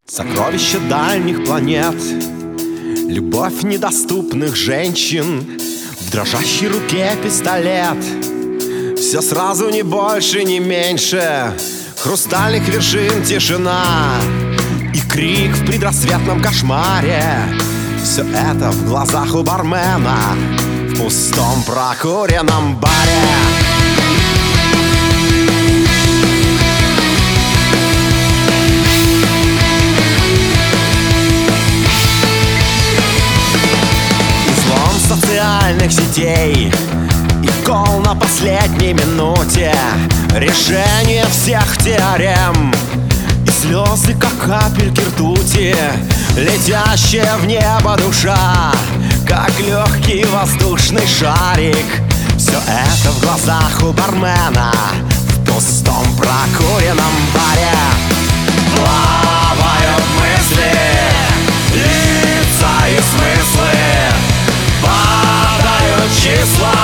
Сокровища дальних планет, любовь недоступных женщин, в дрожащей руке пистолет. Все сразу, ни больше, ни меньше. Хрустальных вершин тишина и крик в предрассветном кошмаре. Все это в глазах у бармена в пустом прокуренном баре. Социальных сетей и кол на последней минуте, решение всех теорем и слезы, как капельки ртути, летящая в небо душа, как легкий воздушный шарик. Все это в глазах у бармена в пустом прокуренном баре. Плавают мысли, лица и смыслы, падают числа,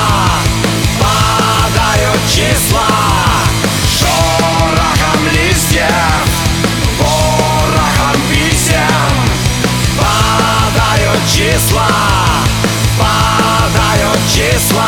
шорохом листьев, ворохом писем. Падают числа, падают числа.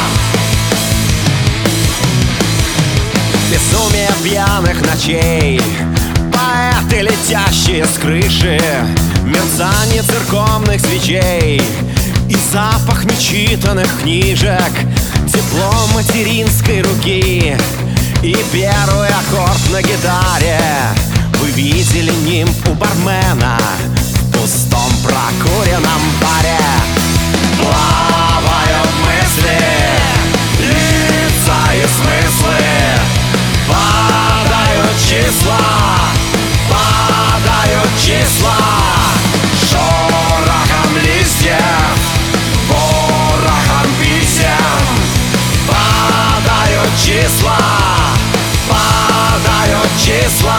Безумие пьяных ночей, поэты, летящие с крыши, мерцание церковных свечей и запах нечитанных книжек, тепло материнской руки и первый аккорд на гитаре. Вы видели нимб у бармена в пустом прокуренном баре. Плавают мысли, лица и смыслы, падают числа, падают числа. Шорохом листьев, ворохом писем. Падают числа, падают числа.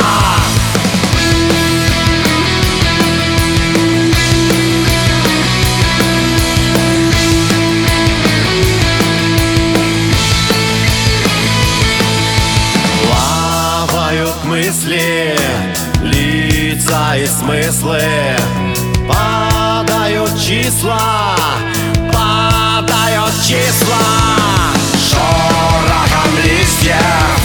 Плавают мысли, лица и смыслы, падают числа, падают числа. Шорохом листьев,